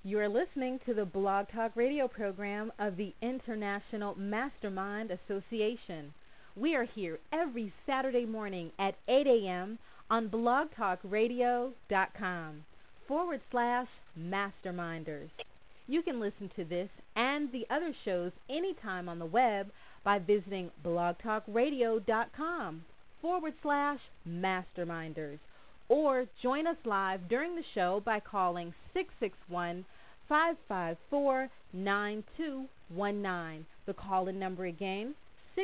You are listening to the Blog Talk Radio program of the International Mastermind Association. We are here every Saturday morning at 8 a.m. on blogtalkradio.com/masterminders. You can listen to this and the other shows anytime on the web by visiting blogtalkradio.com/masterminders. Or join us live during the show by calling 661-554-9219. The call-in number again,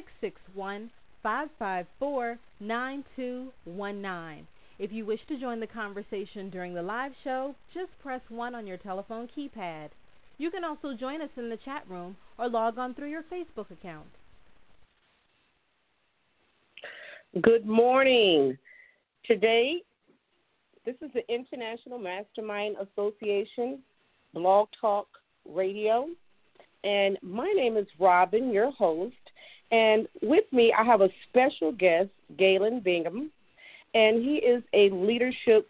661-554-9219. If you wish to join the conversation during the live show, just press 1 on your telephone keypad. You can also join us in the chat room or log on through your Facebook account. Good morning. Today, this is the International Mastermind Association, Blog Talk Radio, and my name is Robin, your host, and with me I have a special guest, Galen Bingham, and he is a leadership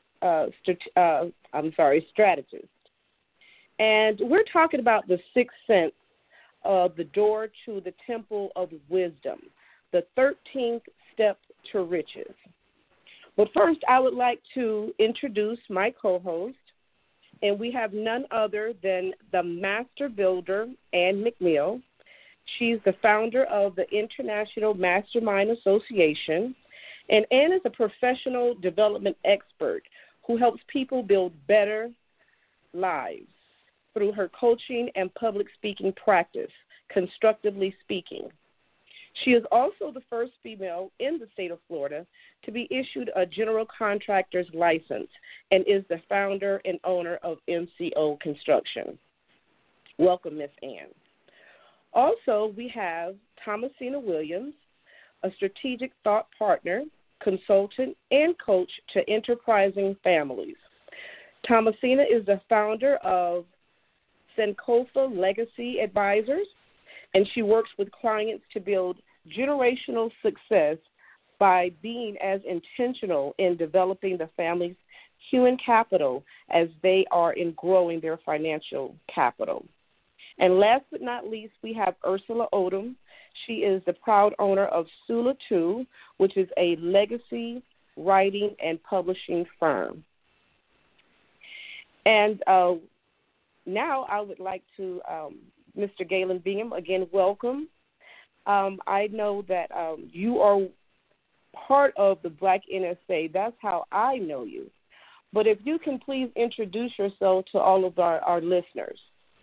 strategist. And we're talking about the sixth sense of the door to the temple of wisdom, the 13th step to riches. But first, I would like to introduce my co-host, and we have none other than the master builder, Ann McNeil. She's the founder of the International Mastermind Association, and Ann is a professional development expert who helps people build better lives through her coaching and public speaking practice, Constructively Speaking. She is also the first female in the state of Florida to be issued a general contractor's license and is the founder and owner of MCO Construction. Welcome, Miss Ann. Also, we have Thomasina Williams, a strategic thought partner, consultant, and coach to enterprising families. Thomasina is the founder of Sankofa Legacy Advisors, and she works with clients to build generational success by being as intentional in developing the family's human capital as they are in growing their financial capital. And last but not least, we have Ursula Odom. She is the proud owner of Sula 2, which is a legacy writing and publishing firm. And now I would like to, Mr. Galen Bingham, again, welcome. I know that you are part of the Black NSA. That's how I know you. But if you can please introduce yourself to all of our listeners.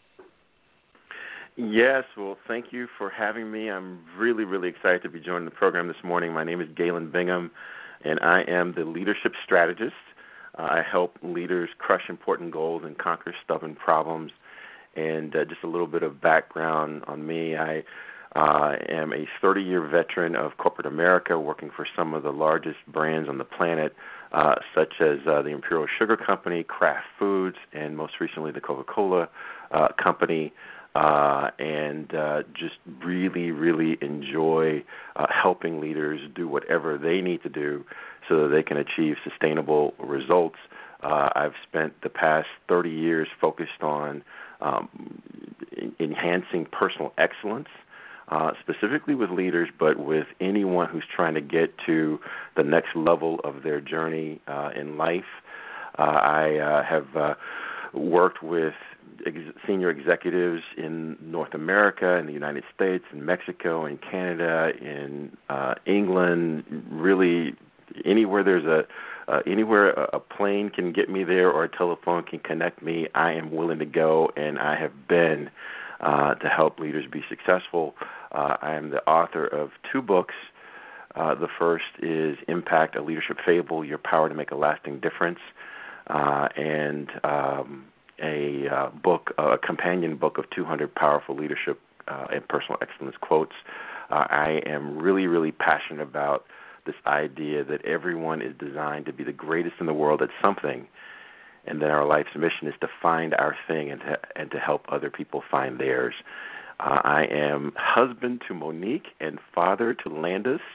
Yes, well, thank you for having me. I'm really, really excited to be joining the program this morning. My name is Galen Bingham, and I am the leadership strategist. I help leaders crush important goals and conquer stubborn problems. And just a little bit of background on me. I am a 30-year veteran of corporate America, working for some of the largest brands on the planet, such as the Imperial Sugar Company, Kraft Foods, and most recently the Coca-Cola Company, and just really, really enjoy helping leaders do whatever they need to do so that they can achieve sustainable results. I've spent the past 30 years focused on enhancing personal excellence, specifically with leaders, but with anyone who's trying to get to the next level of their journey in life. I have worked with senior executives in North America, in the United States, in Mexico, in Canada, in England, really anywhere there's anywhere a plane can get me there or a telephone can connect me, I am willing to go, and I have been to help leaders be successful. I am the author of 2 books. The first is Impact, a Leadership Fable, Your Power to Make a Lasting Difference, and a companion book of 200 powerful leadership and personal excellence quotes. I am really, really passionate about this idea that everyone is designed to be the greatest in the world at something, and that our life's mission is to find our thing and to help other people find theirs. I am husband to Monique and father to Landis,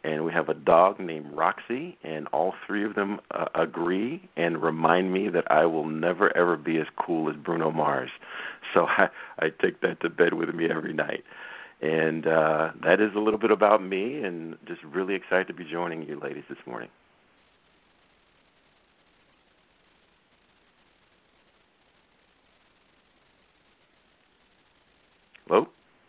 and we have a dog named Roxy, and all three of them agree and remind me that I will never, ever be as cool as Bruno Mars. So I take that to bed with me every night. And that is a little bit about me, and just really excited to be joining you ladies this morning. Hello?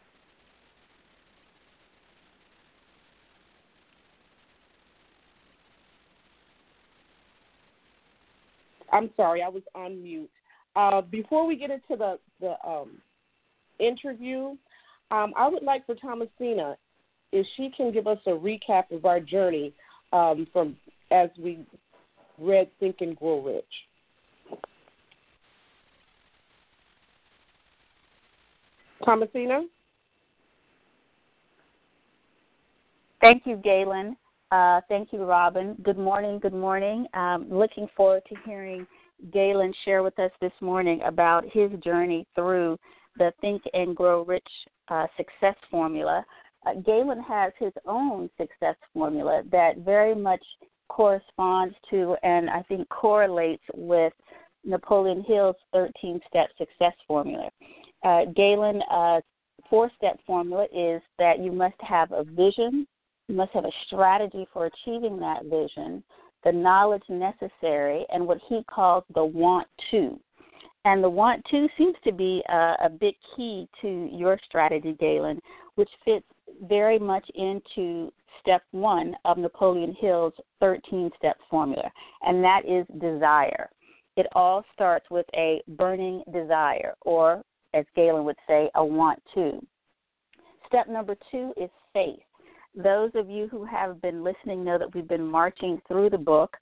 I'm sorry, I was on mute. Before we get into the interview, I would like for Thomasina, if she can give us a recap of our journey from as we read Think and Grow Rich. Thomasina? Thank you, Galen. Thank you, Robin. Good morning. Good morning. Looking forward to hearing Galen share with us this morning about his journey through the Think and Grow Rich success formula. Galen has his own success formula that very much corresponds to and I think correlates with Napoleon Hill's 13-step success formula. Galen's 4-step formula is that you must have a vision, you must have a strategy for achieving that vision, the knowledge necessary, and what he calls the want to. And the want to seems to be a big key to your strategy, Galen, which fits very much into step 1 of Napoleon Hill's 13-step formula, and that is desire. It all starts with a burning desire, or, as Galen would say, a want to. Step number 2 is faith. Those of you who have been listening know that we've been marching through the book.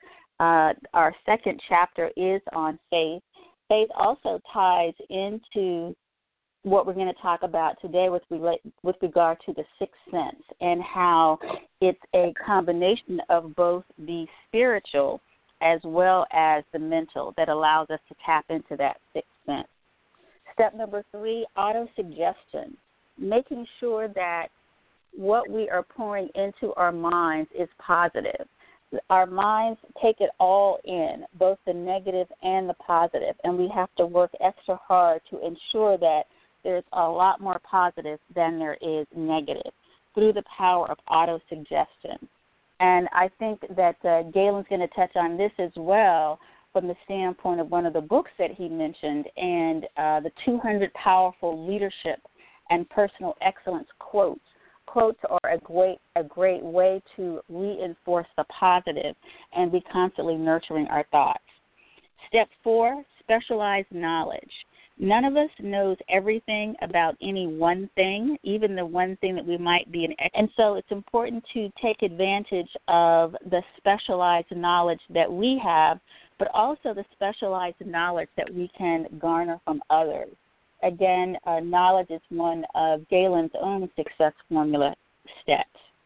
Our second chapter is on faith. Faith also ties into what we're going to talk about today with regard to the sixth sense and how it's a combination of both the spiritual as well as the mental that allows us to tap into that sixth sense. Step number 3, autosuggestion, making sure that what we are pouring into our minds is positive. Our minds take it all in, both the negative and the positive, and we have to work extra hard to ensure that there's a lot more positive than there is negative through the power of autosuggestion. And I think that Galen's going to touch on this as well from the standpoint of one of the books that he mentioned and the 200 Powerful Leadership and Personal Excellence Quotes. Quotes are a great way to reinforce the positive and be constantly nurturing our thoughts. Step 4, specialized knowledge. None of us knows everything about any one thing, even the one thing that we might be an expert. And so it's important to take advantage of the specialized knowledge that we have, but also the specialized knowledge that we can garner from others. Again, knowledge is one of Galen's own success formula steps.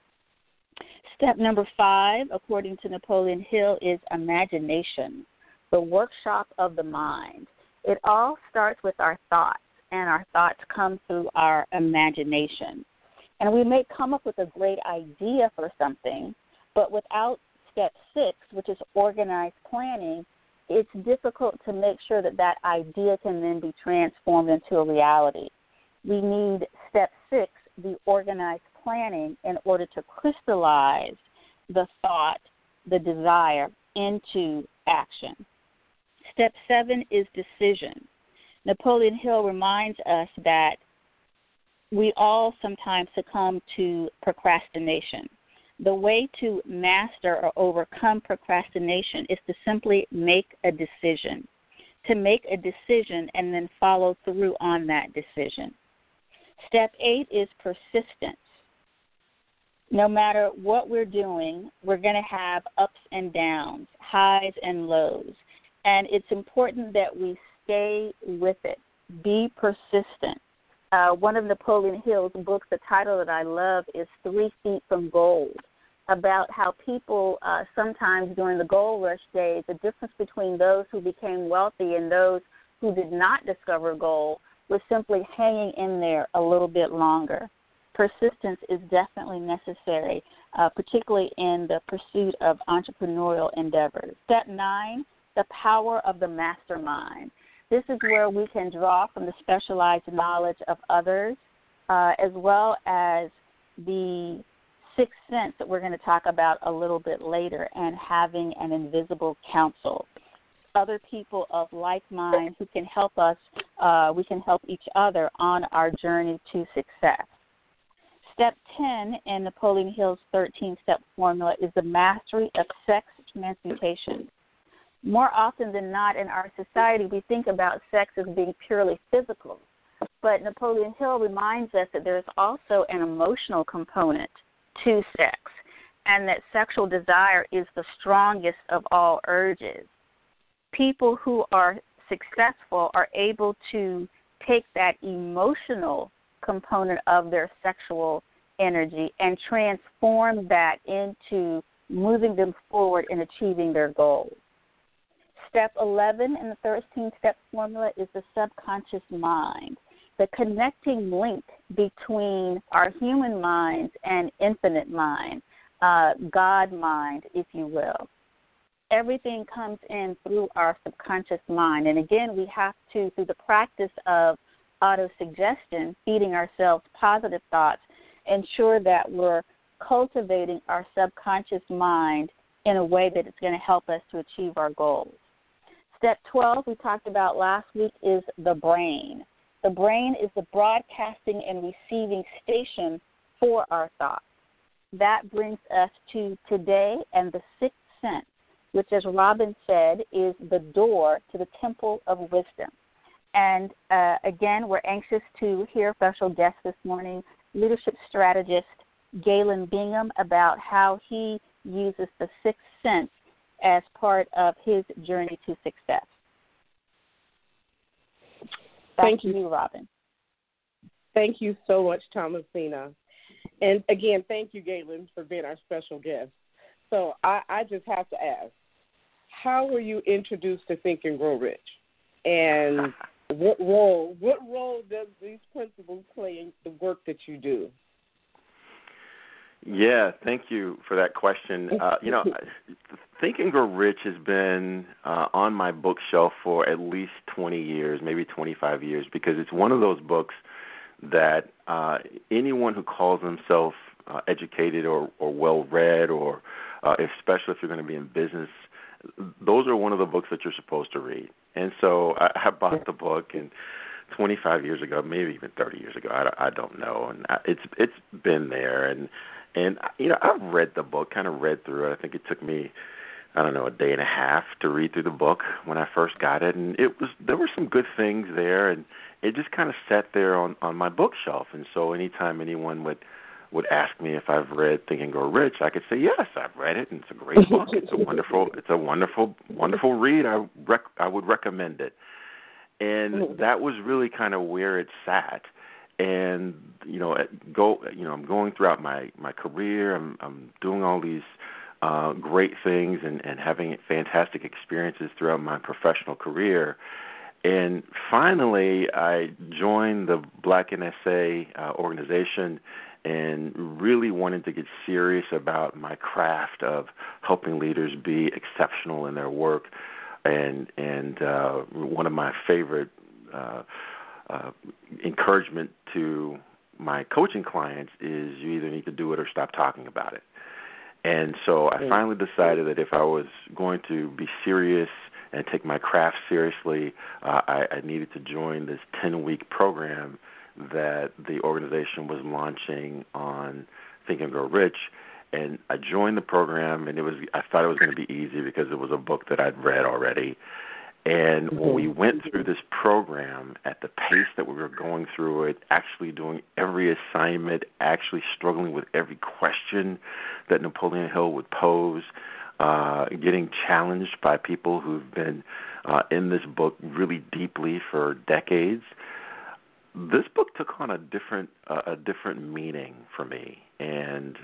Step number 5, according to Napoleon Hill, is imagination, the workshop of the mind. It all starts with our thoughts, and our thoughts come through our imagination. And we may come up with a great idea for something, but without step 6, which is organized planning, it's difficult to make sure that that idea can then be transformed into a reality. We need step 6, the organized planning, in order to crystallize the thought, the desire, into action. Step 7 is decision. Napoleon Hill reminds us that we all sometimes succumb to procrastination. The way to master or overcome procrastination is to simply make a decision, to make a decision and then follow through on that decision. Step 8 is persistence. No matter what we're doing, we're going to have ups and downs, highs and lows. And it's important that we stay with it. Be persistent. One of Napoleon Hill's books, the title that I love is 3 Feet from Gold, about how people sometimes during the gold rush days, the difference between those who became wealthy and those who did not discover gold was simply hanging in there a little bit longer. Persistence is definitely necessary particularly in the pursuit of entrepreneurial endeavors. Step 9, the power of the mastermind. This is where we can draw from the specialized knowledge of others, as well as the sixth sense that we're going to talk about a little bit later, and having an invisible counsel. Other people of like mind who can help us, we can help each other on our journey to success. Step 10 in Napoleon Hill's 13-step formula is the mastery of sex transmutation. More often than not in our society, we think about sex as being purely physical, but Napoleon Hill reminds us that there's also an emotional component to sex, and that sexual desire is the strongest of all urges. People who are successful are able to take that emotional component of their sexual energy and transform that into moving them forward in achieving their goals. Step 11 in the 13-step formula is the subconscious mind, the connecting link between our human minds and infinite mind, God mind, if you will. Everything comes in through our subconscious mind. And again, we have to, through the practice of autosuggestion, feeding ourselves positive thoughts, ensure that we're cultivating our subconscious mind in a way that it's going to help us to achieve our goals. Step 12 we talked about last week is the brain. The brain is the broadcasting and receiving station for our thoughts. That brings us to today and the sixth sense, which, as Robin said, is the door to the temple of wisdom. And again, we're anxious to hear special guest this morning, leadership strategist Galen Bingham, about how he uses the sixth sense as part of his journey to success. Thank you. To you, Robin. Thank you so much, Thomasina. And again, thank you, Galen, for being our special guest. So I just have to ask, how were you introduced to Think and Grow Rich? And what role does these principles play in the work that you do? Yeah, thank you for that question. Think and Grow Rich has been on my bookshelf for at least 20 years, maybe 25 years, because it's one of those books that anyone who calls themselves educated or well-read, or especially if you're going to be in business, those are one of the books that you're supposed to read. And so I bought the book, and 25 years ago, maybe even 30 years ago, I don't know, and it's been there. And I've read the book, kind of read through it. I think it took me, a day and a half to read through the book when I first got it, and there were some good things there, and it just kind of sat there on my bookshelf. And so anytime anyone would ask me if I've read Think and Grow Rich, I could say yes, I've read it, and it's a great book. It's a wonderful read. I would recommend it. And that was really kind of where it sat. And I'm going throughout my career. I'm doing all these great things and having fantastic experiences throughout my professional career. And finally, I joined the Black NSA organization and really wanted to get serious about my craft of helping leaders be exceptional in their work. And one of my favorite encouragement to my coaching clients is you either need to do it or stop talking about it. And so I finally decided that if I was going to be serious and take my craft seriously, I needed to join this 10-week program that the organization was launching on Think and Grow Rich. And I joined the program, and I thought it was going to be easy because it was a book that I'd read already. And when we went through this program at the pace that we were going through it, actually doing every assignment, actually struggling with every question that Napoleon Hill would pose, getting challenged by people who've been in this book really deeply for decades, this book took on a different meaning for me, and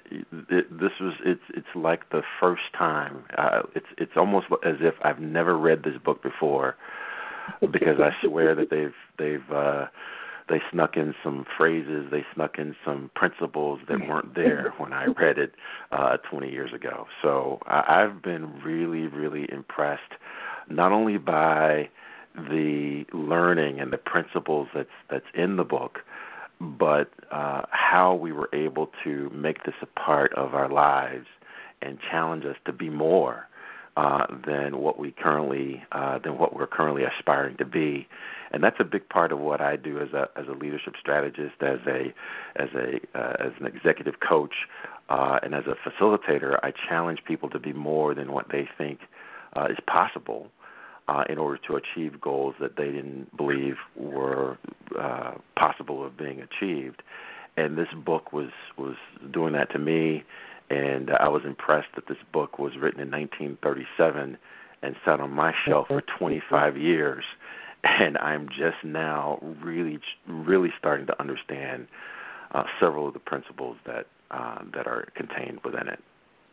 it's like the first time. It's almost as if I've never read this book before, because I swear that they snuck in some phrases, they snuck in some principles that weren't there when I read it 20 years ago. So I've been really, really impressed, not only by the learning and the principles that's in the book, but how we were able to make this a part of our lives and challenge us to be more than what we're currently aspiring to be. And that's a big part of what I do as a leadership strategist, as an executive coach, and as a facilitator. I challenge people to be more than what they think is possible in order to achieve goals that they didn't believe were possible of being achieved. And this book was doing that to me, and I was impressed that this book was written in 1937 and sat on my shelf for 25 years. And I'm just now really, really starting to understand several of the principles that are contained within it.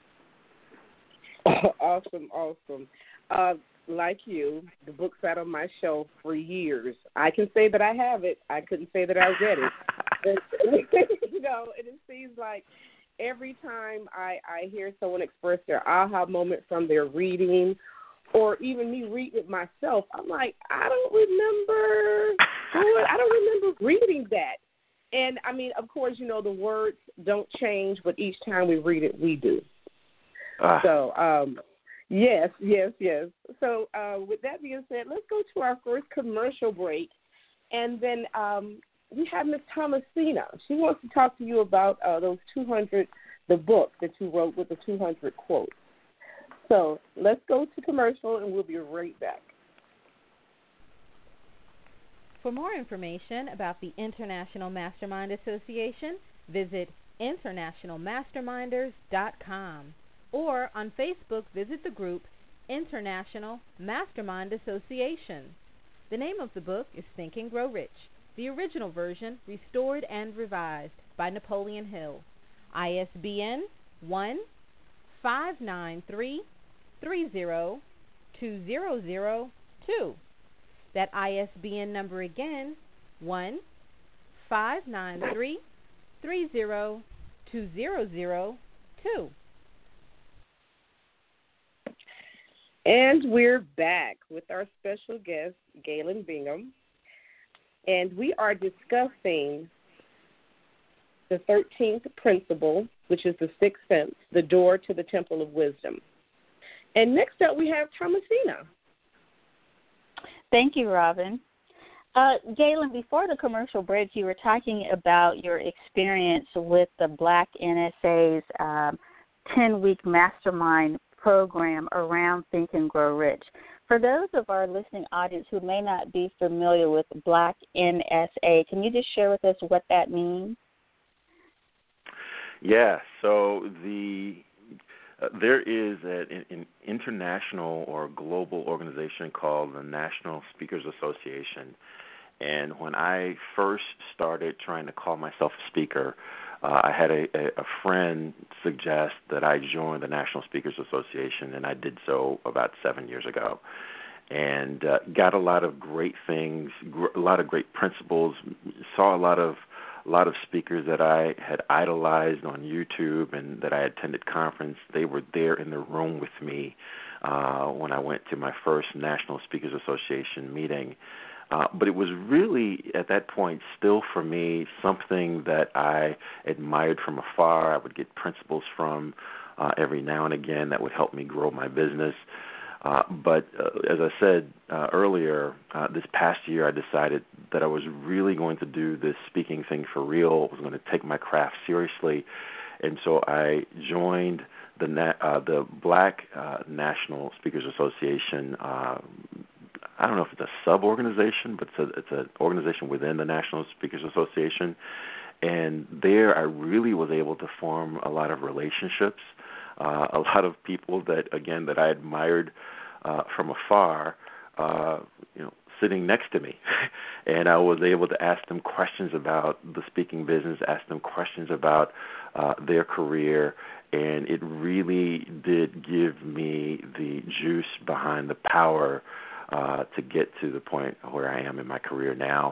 Awesome. Like you, the book sat on my shelf for years. I can say that I have it. I couldn't say that I read it. And it seems like every time I hear someone express their aha moment from their reading, or even me read it myself, I'm like, I don't remember reading that. And, I mean, of course, the words don't change, but each time we read it, we do. So, yes. So, with that being said, let's go to our first commercial break. And then we have Ms. Thomasina. She wants to talk to you about the book that you wrote with the 200 quotes. So let's go to commercial, and we'll be right back. For more information about the International Mastermind Association, visit internationalmasterminders.com. Or on Facebook, visit the group International Mastermind Association. The name of the book is Think and Grow Rich, the original version restored and revised by Napoleon Hill. ISBN 1-593-30-2002. That ISBN number again, 1-593-30-2002. And we're back with our special guest, Galen Bingham. And we are discussing the 13th principle, which is the sixth sense, the door to the temple of wisdom. And next up, we have Thomasina. Thank you, Robin. Galen, before the commercial break, you were talking about your experience with the Black NSA's 10-week mastermind program around Think and Grow Rich. For those of our listening audience who may not be familiar with Black NSA, can you just share with us what that means? Yeah, so there is an international or global organization called the National Speakers Association. And when I first started trying to call myself a speaker, I had a friend suggest that I join the National Speakers Association, and I did so about 7 years ago. And got a lot of great things, a lot of great principles, saw a lot of speakers that I had idolized on YouTube and that I attended conference. They were there in the room with me when I went to my first National Speakers Association meeting. But it was really, at that point, still for me, something that I admired from afar. I would get principles from every now and again that would help me grow my business. But as I said earlier, this past year I decided that I was really going to do this speaking thing for real. I was going to take my craft seriously. And so I joined the Black National Speakers Association. I don't know if it's a sub-organization, but it's an organization within the National Speakers Association. And there I really was able to form a lot of relationships, a lot of people that I admired from afar, sitting next to me. And I was able to ask them questions about the speaking business, ask them questions about their career, and it really did give me the juice behind the power to get to the point where I am in my career now,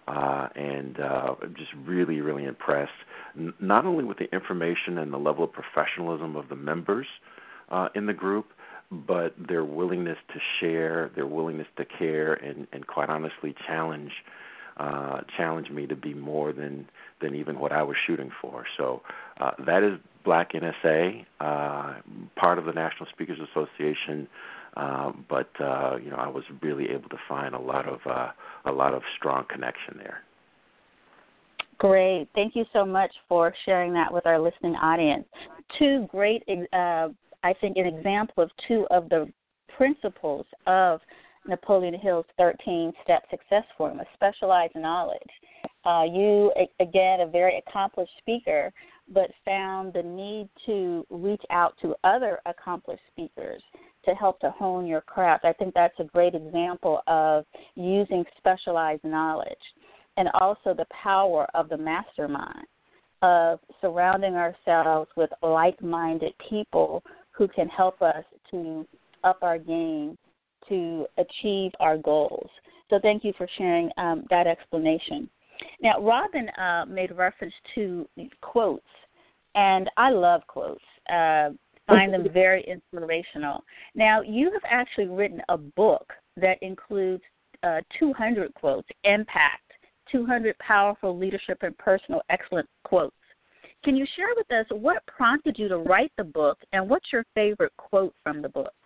and I'm just really, really impressed, not only with the information and the level of professionalism of the members in the group, but their willingness to share, their willingness to care, and quite honestly challenge me to be more than even what I was shooting for. So that is Black NSA, part of the National Speakers Association, but I was really able to find a lot of strong connection there. Great. Thank you so much for sharing that with our listening audience. Two great, I think, an example of two of the principles of Napoleon Hill's 13-step success formula, specialized knowledge. You, again, a very accomplished speaker, but found the need to reach out to other accomplished speakers to help to hone your craft. I think that's a great example of using specialized knowledge, and also the power of the mastermind, of surrounding ourselves with like-minded people who can help us to up our game to achieve our goals. So thank you for sharing that explanation. Now, Robin made reference to quotes, and I love quotes. Find them very inspirational. Now, you have actually written a book that includes 200 quotes, Impact, 200 Powerful Leadership and Personal Excellence Quotes. Can you share with us what prompted you to write the book, and what's your favorite quote from the book?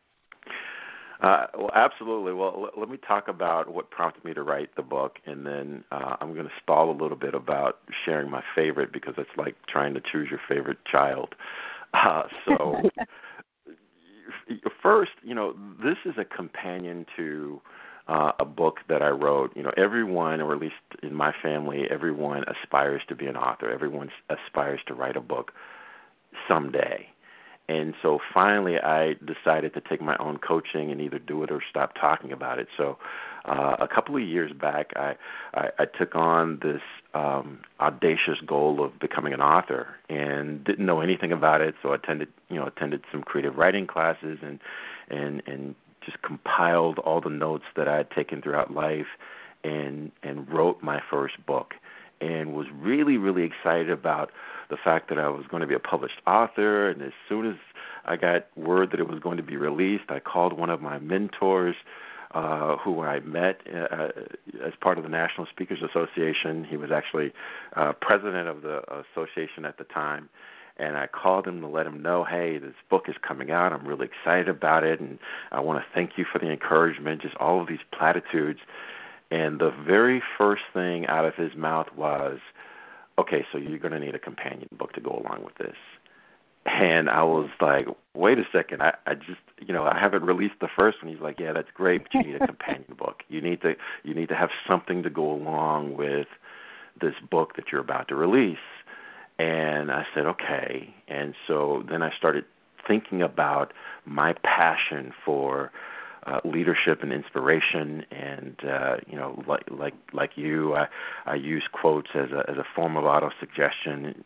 Well, absolutely. Well, let me talk about what prompted me to write the book, and then I'm going to stall a little bit about sharing my favorite, because it's like trying to choose your favorite child. So first, this is a companion to a book that I wrote. Everyone, or at least in my family, everyone aspires to be an author. Everyone aspires to write a book someday. And so finally I decided to take my own coaching and either do it or stop talking about it. So a couple of years back, I took on this audacious goal of becoming an author, and didn't know anything about it. So I attended some creative writing classes and just compiled all the notes that I had taken throughout life and wrote my first book, and was really, really excited about the fact that I was going to be a published author. And as soon as I got word that it was going to be released, I called one of my mentors who I met as part of the National Speakers Association. He was actually president of the association at the time. And I called him to let him know, hey, this book is coming out. I'm really excited about it, and I want to thank you for the encouragement, just all of these platitudes. And the very first thing out of his mouth was, okay, so you're going to need a companion book to go along with this. And I was like, wait a second, I just, I haven't released the first one. He's like, yeah, that's great, but you need a companion book. You need to have something to go along with this book that you're about to release. And I said, okay. And so then I started thinking about my passion for leadership and inspiration, and like you, I use quotes as a form of autosuggestion.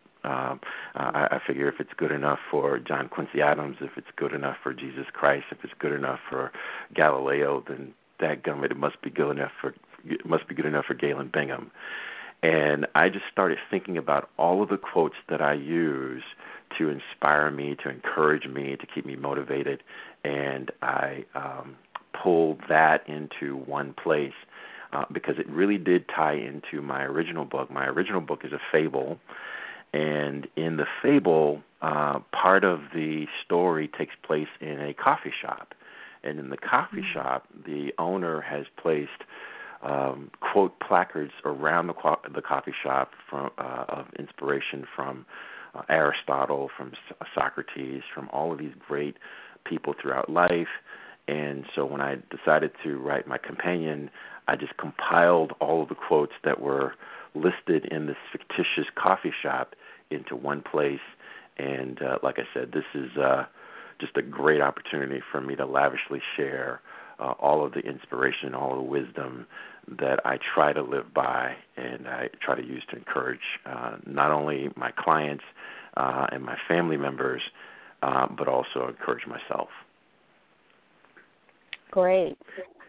I figure if it's good enough for John Quincy Adams, if it's good enough for Jesus Christ, if it's good enough for Galileo, then dadgummit, it must be good enough for Galen Bingham. And I just started thinking about all of the quotes that I use to inspire me, to encourage me, to keep me motivated, and I pulled that into one place because it really did tie into my original book. My original book is a fable, and in the fable, part of the story takes place in a coffee shop. And in the coffee shop, the owner has placed quote placards around the coffee shop of inspiration from Aristotle, from Socrates, from all of these great people throughout life. And so when I decided to write my companion, I just compiled all of the quotes that were listed in this fictitious coffee shop into one place. And like I said, this is just a great opportunity for me to lavishly share all of the inspiration, all of the wisdom that I try to live by and I try to use to encourage not only my clients and my family members, but also encourage myself. Great.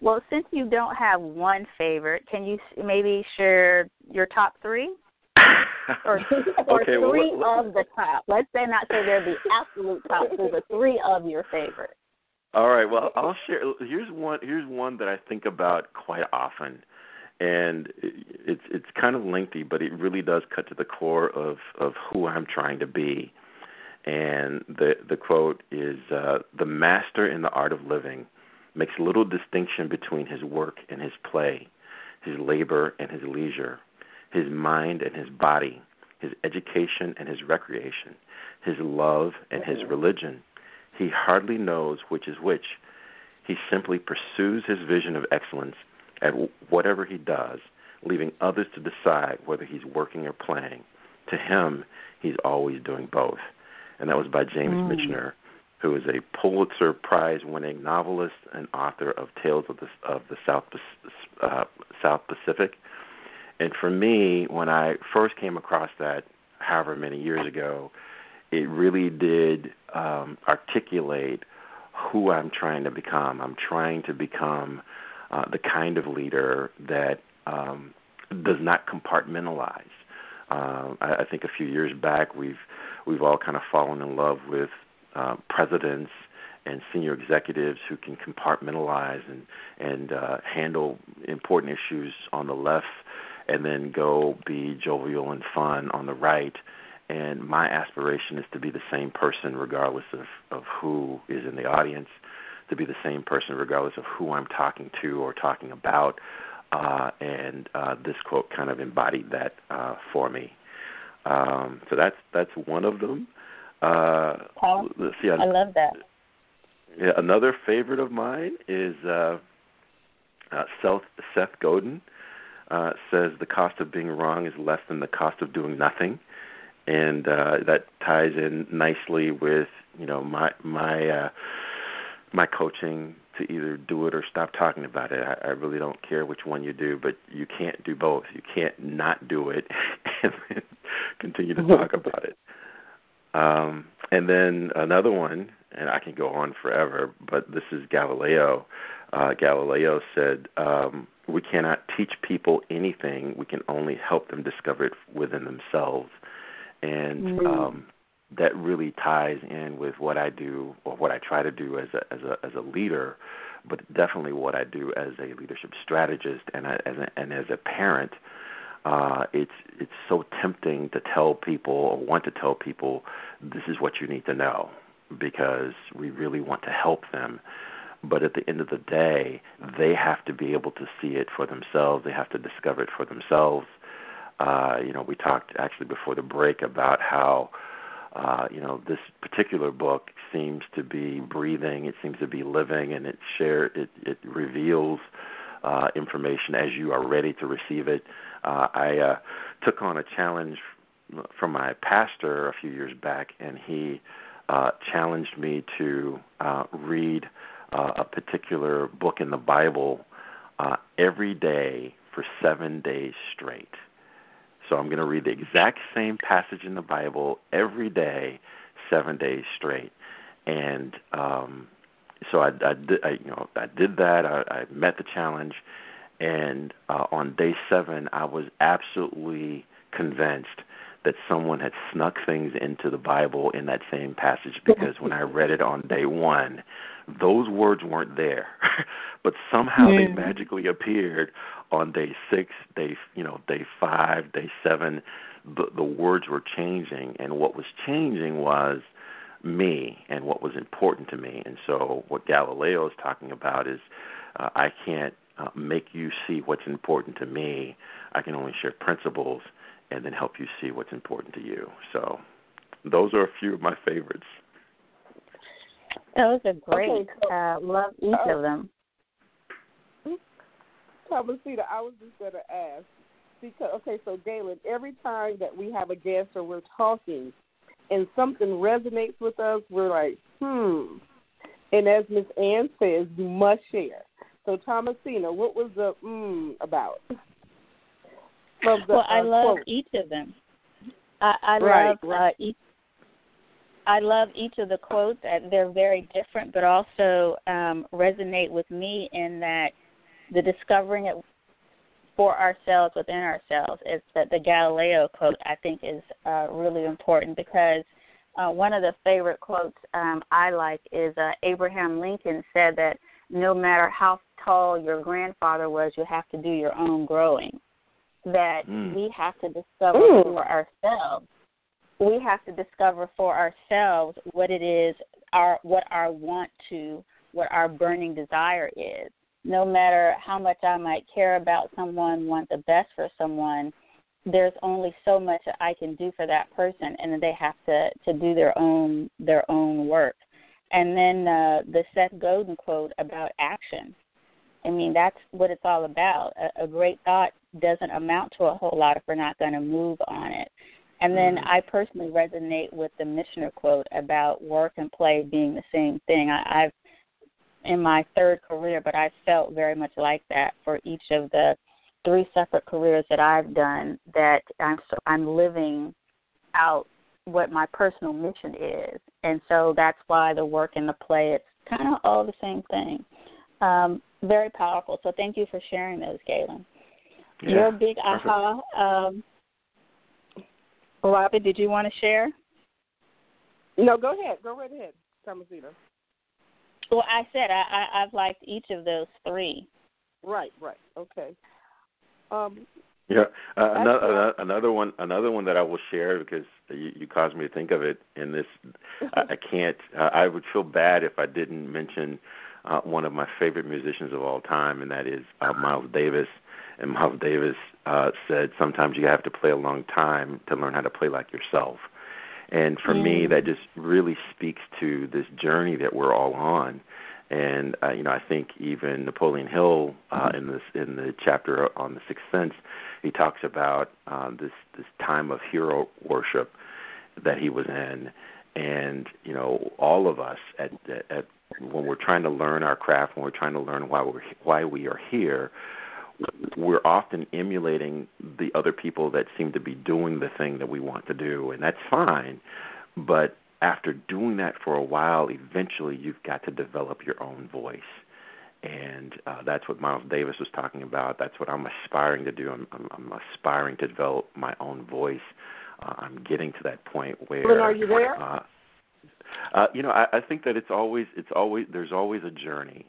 Well, since you don't have one favorite, can you maybe share your top three? or okay, three of the top. Let's say they're the absolute top three, but three of your favorites. All right. Well, I'll share. Here's one that I think about quite often, and it's kind of lengthy, but it really does cut to the core of who I'm trying to be. And the quote is, "The master in the art of living makes little distinction between his work and his play, his labor and his leisure, his mind and his body, his education and his recreation, his love and his religion. He hardly knows which is which. He simply pursues his vision of excellence at whatever he does, leaving others to decide whether he's working or playing. To him, he's always doing both." And that was by James Michener, who is a Pulitzer Prize-winning novelist and author of Tales of the South Pacific. And for me, when I first came across that, however many years ago, it really did articulate who I'm trying to become. I'm trying to become the kind of leader that does not compartmentalize. I think a few years back we've all kind of fallen in love with presidents and senior executives who can compartmentalize and handle important issues on the left and then go be jovial and fun on the right. And my aspiration is to be the same person regardless of who is in the audience, to be the same person regardless of who I'm talking to or talking about. And this quote kind of embodied that for me. So that's one of them. Let's see. I love that. Yeah, another favorite of mine is Seth Godin. Says the cost of being wrong is less than the cost of doing nothing, and that ties in nicely with my coaching to either do it or stop talking about it. I really don't care which one you do, but you can't do both. You can't not do it and then continue to talk about it. And then another one, and I can go on forever, but this is Galileo. Galileo said, "We cannot teach people anything. We can only help them discover it within themselves." And that really ties in with what I do or what I try to do as a leader, but definitely what I do as a leadership strategist and as a parent. It's so tempting to tell people or want to tell people this is what you need to know because we really want to help them. But at the end of the day, they have to be able to see it for themselves. They have to discover it for themselves. We talked actually before the break about how, this particular book seems to be breathing. It seems to be living, and it reveals information as you are ready to receive it. I took on a challenge from my pastor a few years back, and he challenged me to read a particular book in the Bible every day for 7 days straight. So I'm going to read the exact same passage in the Bible every day, 7 days straight. And so I did that. I met the challenge, and on day 7, I was absolutely convinced that someone had snuck things into the Bible in that same passage, because when I read it on day 1, those words weren't there, but somehow they magically appeared on day 6, day 5, day 7. The words were changing, and what was changing was me and what was important to me. And so what Galileo is talking about is I can't make you see what's important to me. I can only share principles and then help you see what's important to you. So those are a few of my favorites. Those are great. Okay. Love each of them. Thomasita, I was just going to ask, because, so Galen, every time that we have a guest or we're talking and something resonates with us, we're like, And as Ms. Ann says, you must share. So, Thomasina, what was the about? I love each of them. I love each of the quotes. They're very different, but also resonate with me in that the discovering it for ourselves within ourselves. It's the Galileo quote, I think, is really important, because one of the favorite quotes I like is Abraham Lincoln said that no matter how tall your grandfather was, you have to do your own growing. That we have to discover for ourselves. We have to discover for ourselves what it is, what our burning desire is. No matter how much I might care about someone, want the best for someone, there's only so much that I can do for that person, and then they have to do their own work. And then the Seth Godin quote about action. I mean, that's what it's all about. A great thought doesn't amount to a whole lot if we're not going to move on it. And then I personally resonate with the Michener quote about work and play being the same thing. I've in my third career, but I felt very much like that for each of the 3 separate careers that I've done, that I'm living out what my personal mission is. And so that's why the work and the play, it's kind of all the same thing. Very powerful. So thank you for sharing those, Galen. Yeah, Your big aha. Robin, did you want to share? No, go ahead. Go right ahead, Thomasina. Well, I said I've liked each of those 3. Right. Okay. Another one that I will share, because you caused me to think of it in this. I can't. I would feel bad if I didn't mention one of my favorite musicians of all time, and that is Miles Davis. And Miles Davis said, sometimes you have to play a long time to learn how to play like yourself. And for me, that just really speaks to this journey that we're all on. And I think even Napoleon Hill in the chapter on the Sixth Sense, he talks about this time of hero worship that he was in. And all of us at when we're trying to learn our craft, when we're trying to learn why we are here, we're often emulating the other people that seem to be doing the thing that we want to do, and that's fine. But after doing that for a while, eventually you've got to develop your own voice. And that's what Miles Davis was talking about. That's what I'm aspiring to do. I'm aspiring to develop my own voice. I'm getting to that point where. Well, are you there? I think that there's always a journey.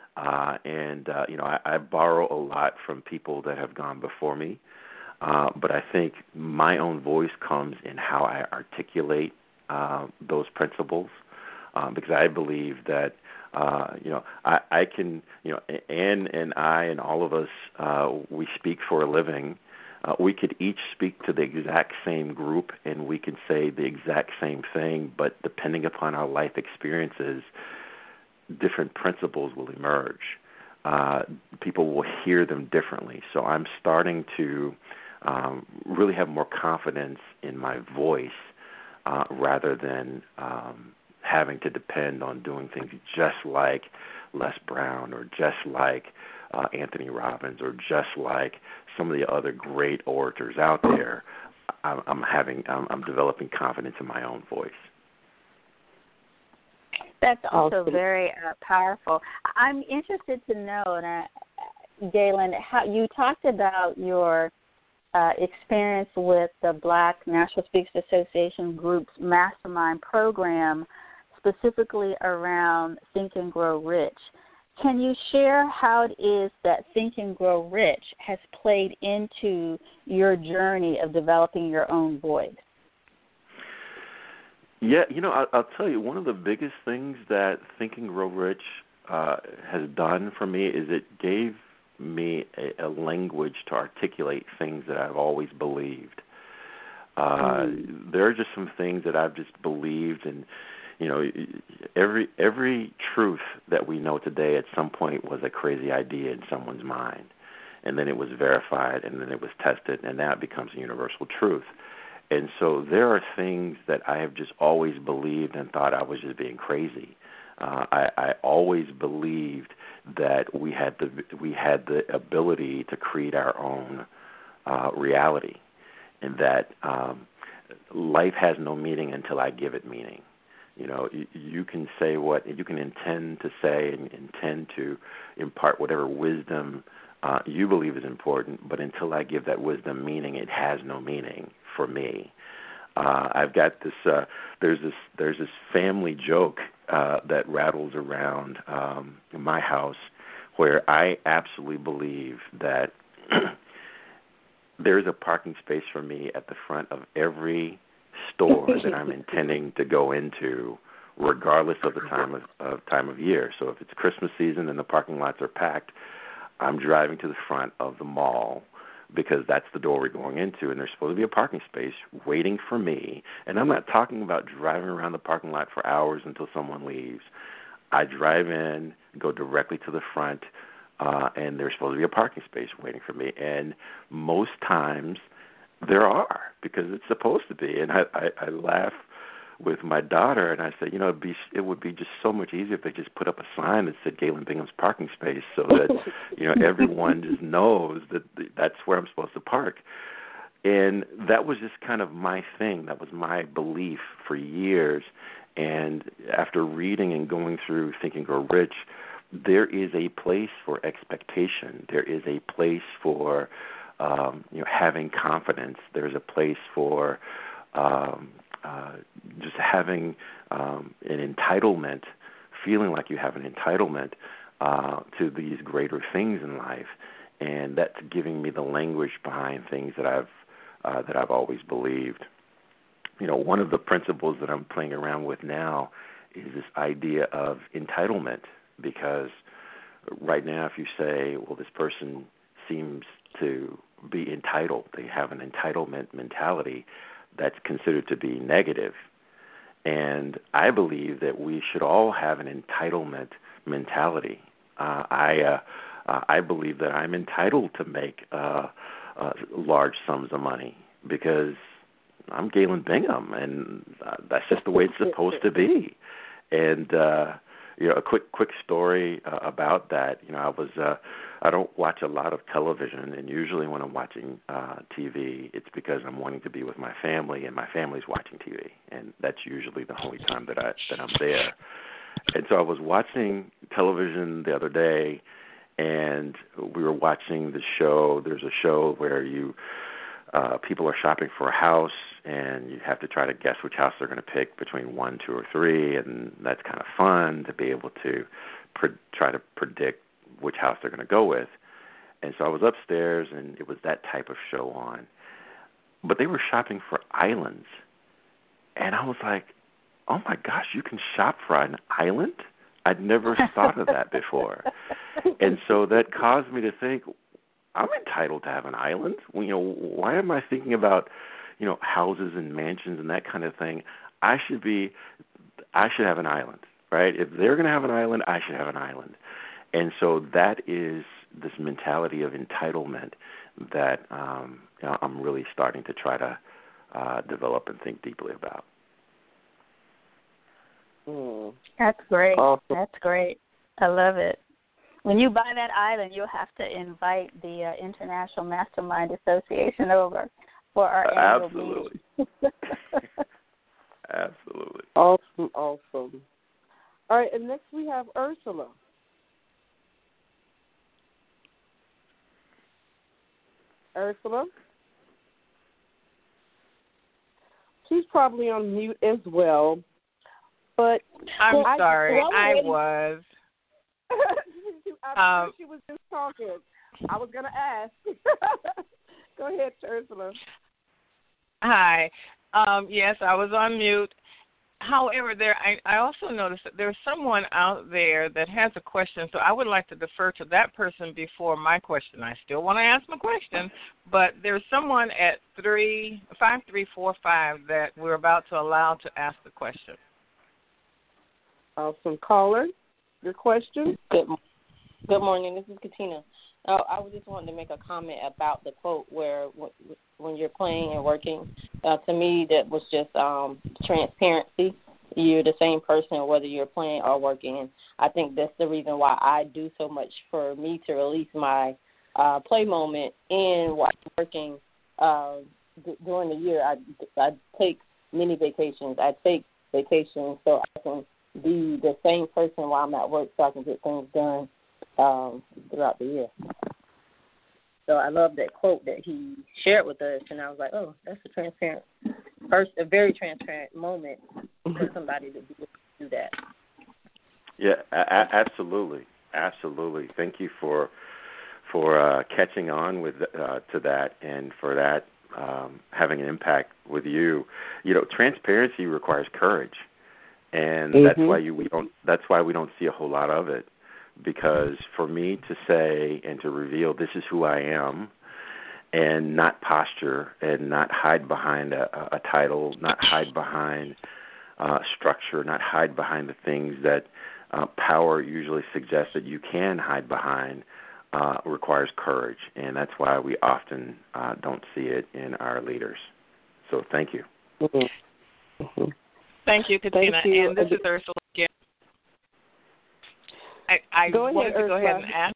I borrow a lot from people that have gone before me, but I think my own voice comes in how I articulate those principles, because I believe that I can, Ann and I and all of us, we speak for a living. We could each speak to the exact same group, and we could say the exact same thing, but depending upon our life experiences, different principles will emerge. People will hear them differently. So I'm starting to really have more confidence in my voice rather than having to depend on doing things just like Les Brown or just like Anthony Robbins or just like some of the other great orators out there. I'm developing confidence in my own voice. That's also very powerful. I'm interested to know, Galen, how you talked about your experience with the Black National Speakers Association Group's Mastermind program, specifically around Think and Grow Rich. Can you share how it is that Think and Grow Rich has played into your journey of developing your own voice? Yeah, I'll tell you, one of the biggest things that Think and Grow Rich has done for me is it gave me a language to articulate things that I've always believed. There are just some things that I've just believed, and every truth that we know today at some point was a crazy idea in someone's mind, and then it was verified, and then it was tested, and now it becomes a universal truth. And so there are things that I have just always believed and thought I was just being crazy. I always believed that we had the ability to create our own reality, and that life has no meaning until I give it meaning. You can say what you can intend to say and intend to impart whatever wisdom you believe is important, but until I give that wisdom meaning, it has no meaning for me. I've got this. There's this family joke that rattles around in my house, where I absolutely believe that there's a parking space for me at the front of every store that I'm intending to go into, regardless of the time of year. So if it's Christmas season and the parking lots are packed, I'm driving to the front of the mall because that's the door we're going into, and there's supposed to be a parking space waiting for me. And I'm not talking about driving around the parking lot for hours until someone leaves. I drive in, go directly to the front, and there's supposed to be a parking space waiting for me. And most times there are, because it's supposed to be. And I laugh with my daughter, and I said, it would be just so much easier if they just put up a sign that said Galen Bingham's parking space, so that everyone just knows that that's where I'm supposed to park. And that was just kind of my thing. That was my belief for years. And after reading and going through Think and Grow Rich, there is a place for expectation. There is a place for having confidence. There's a place for just having an entitlement, feeling like you have an entitlement to these greater things in life, and that's giving me the language behind things that I've always believed. One of the principles that I'm playing around with now is this idea of entitlement, because right now, if you say, well, this person seems to be entitled, they have an entitlement mentality, that's considered to be negative. And I believe that we should all have an entitlement mentality. I believe that I'm entitled to make large sums of money because I'm Galen Bingham, and that's just the way it's supposed to be. And a quick story about that. I don't watch a lot of television, and usually when I'm watching TV, it's because I'm wanting to be with my family, and my family's watching TV, and that's usually the only time that I'm there. And so I was watching television the other day, and we were watching the show. There's a show where people are shopping for a house, and you have to try to guess which house they're going to pick between 1, 2, or 3, and that's kind of fun to be able to try to predict which house they're going to go with. And so I was upstairs, and it was that type of show on. But they were shopping for islands. And I was like, oh, my gosh, you can shop for an island? I'd never thought of that before. And so that caused me to think, I'm entitled to have an island. Why am I thinking about, houses and mansions and that kind of thing? I should have an island, right? If they're going to have an island, I should have an island. And so that is this mentality of entitlement that I'm really starting to try to develop and think deeply about. That's great. Awesome. That's great. I love it. When you buy that island, you'll have to invite the International Mastermind Association over for our annual meeting. Absolutely. Awesome. All right, and next we have Ursula. Ursula? She's probably on mute as well. But I'm sorry, I was. She was just talking. I was going to ask. Go ahead, Ursula. Hi. Yes, I was on mute. However, I also noticed that there's someone out there that has a question, so I would like to defer to that person before my question. I still want to ask my question, but there's someone at 5345 that we're about to allow to ask the question. Awesome. Caller, your question? Good morning. This is Katina. I was just wanting to make a comment about the quote where when you're playing and working, to me that was just transparency. You're the same person whether you're playing or working. And I think that's the reason why I do so much for me to release my play moment in while working during the year. I take many vacations. I take vacation so I can be the same person while I'm at work so I can get things done throughout the year. So I love that quote that he shared with us, and I was like, oh, that's a very transparent moment for somebody to be able to do that. Yeah, absolutely. Thank you for catching on with to that, and for that having an impact with you. You know, transparency requires courage, and that's why we don't see a whole lot of it. Because for me to say and to reveal this is who I am, and not posture and not hide behind a title, not hide behind structure, not hide behind the things that power usually suggests that you can hide behind, requires courage. And that's why we often don't see it in our leaders. So thank you. Mm-hmm. Thank you, Katina. Thank you. And this is Ursula again. I wanted to go ahead and ask.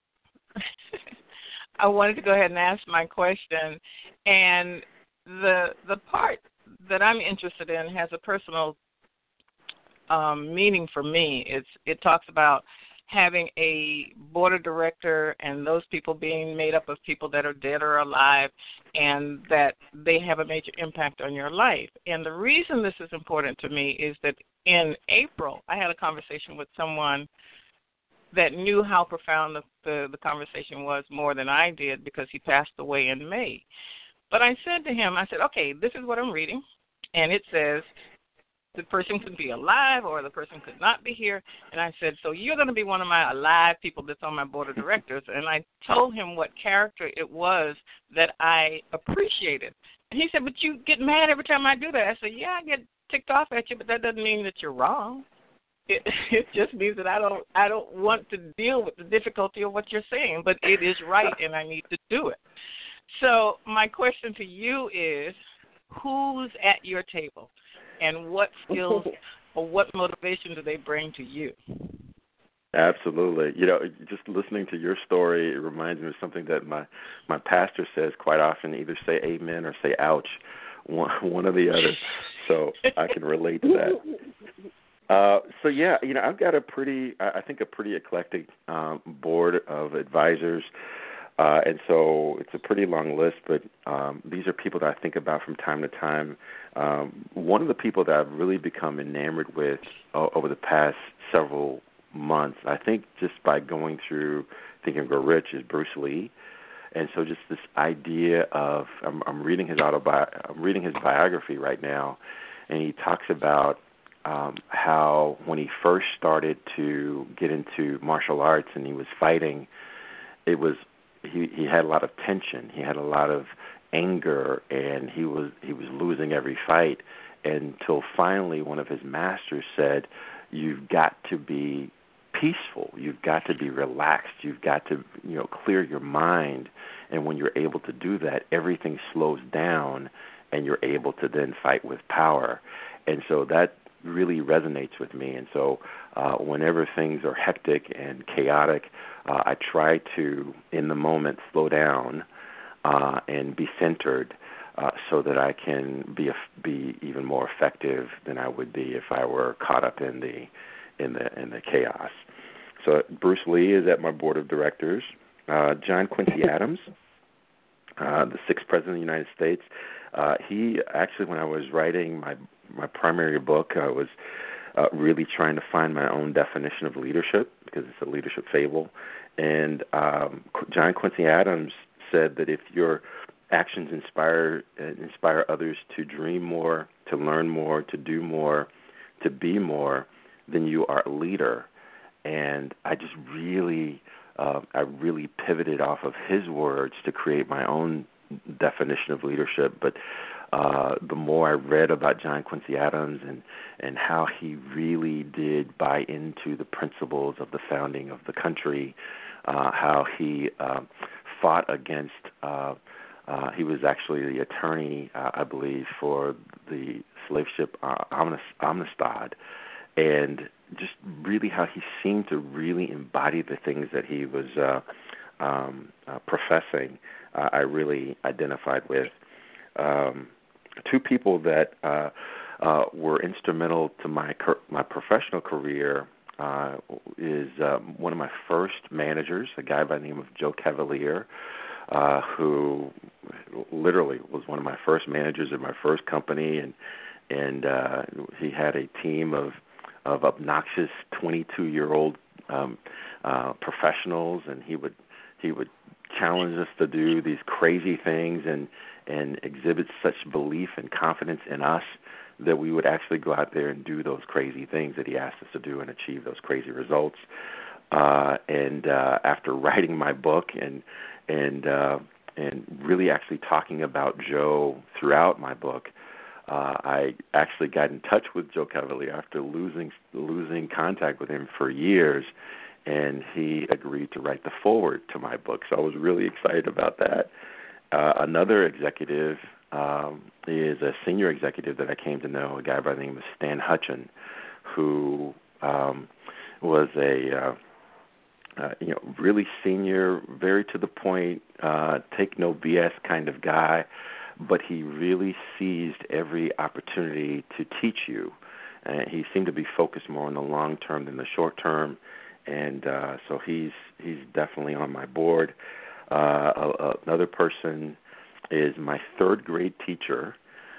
I wanted to go ahead and ask my question, and the part that I'm interested in has a personal meaning for me. It talks about having a board of director and those people being made up of people that are dead or alive, and that they have a major impact on your life. And the reason this is important to me is that in April I had a conversation with someone that knew how profound the conversation was more than I did, because he passed away in May. But I said to him, okay, this is what I'm reading, and it says the person could be alive or the person could not be here. And I said, so you're going to be one of my alive people that's on my board of directors. And I told him what character it was that I appreciated. And he said, but you get mad every time I do that. I said, yeah, I get ticked off at you, but that doesn't mean that you're wrong. It just means that I don't want to deal with the difficulty of what you're saying, but it is right and I need to do it. So my question to you is, who's at your table, and what skills or what motivation do they bring to you? Absolutely. You know, just listening to your story, it reminds me of something that my pastor says quite often: either say amen or say ouch, one or the other. So I can relate to that. So yeah, you know, I've got a pretty eclectic board of advisors, and so it's a pretty long list. But these are people that I think about from time to time. One of the people that I've really become enamored with over the past several months, I think, just by going through Think and Grow Rich, is Bruce Lee. And so just this idea of I'm reading his biography right now, and he talks about how when he first started to get into martial arts and he was fighting, he had a lot of tension, he had a lot of anger, and he was losing every fight, until finally one of his masters said, you've got to be peaceful, you've got to be relaxed, you've got to clear your mind, and when you're able to do that, everything slows down and you're able to then fight with power. And so that really resonates with me. And so whenever things are hectic and chaotic, I try to, in the moment, slow down and be centered, so that I can be even more effective than I would be if I were caught up in the chaos. So Bruce Lee is at my board of directors. John Quincy Adams, the sixth president of the United States. He actually, when I was writing my primary book, I was really trying to find my own definition of leadership, because it's a leadership fable. And John Quincy Adams said that if your actions inspire others to dream more, to learn more, to do more, to be more, then you are a leader. And I just really pivoted off of his words to create my own definition of leadership. But the more I read about John Quincy Adams and how he really did buy into the principles of the founding of the country, how he fought against, he was actually the attorney, I believe, for the slave ship Amistad, and just really how he seemed to really embody the things that he was professing, I really identified with. Two people that were instrumental to my professional career is one of my first managers, a guy by the name of Joe Cavalier, who literally was one of my first managers in my first company, and he had a team of obnoxious 22-year-old professionals, and he would challenge us to do these crazy things and exhibit such belief and confidence in us that we would actually go out there and do those crazy things that he asked us to do and achieve those crazy results. And after writing my book and really actually talking about Joe throughout my book, I actually got in touch with Joe Cavalier after losing contact with him for years, and he agreed to write the foreword to my book. So I was really excited about that. Another executive is a senior executive that I came to know, a guy by the name of Stan Hutchin, who was a really senior, very to the point, take no BS kind of guy, but he really seized every opportunity to teach you. He seemed to be focused more on the long term than the short term, and so he's definitely on my board. Another person is my third grade teacher,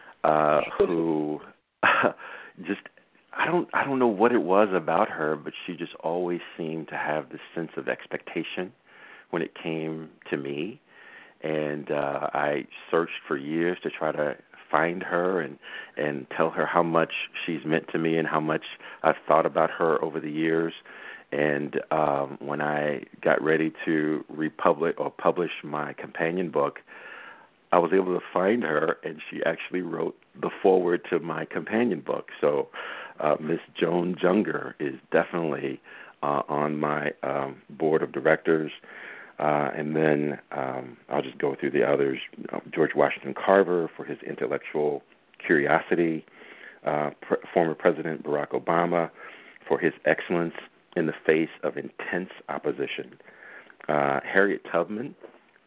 who just I don't know what it was about her, but she just always seemed to have this sense of expectation when it came to me. And I searched for years to try to find her and tell her how much she's meant to me and how much I've thought about her over the years. And when I got ready to publish my companion book, I was able to find her, and she actually wrote the foreword to my companion book. So Miss Joan Junger is definitely on my board of directors. And then I'll just go through the others. George Washington Carver for his intellectual curiosity, former President Barack Obama for his excellence in the face of intense opposition. Harriet Tubman,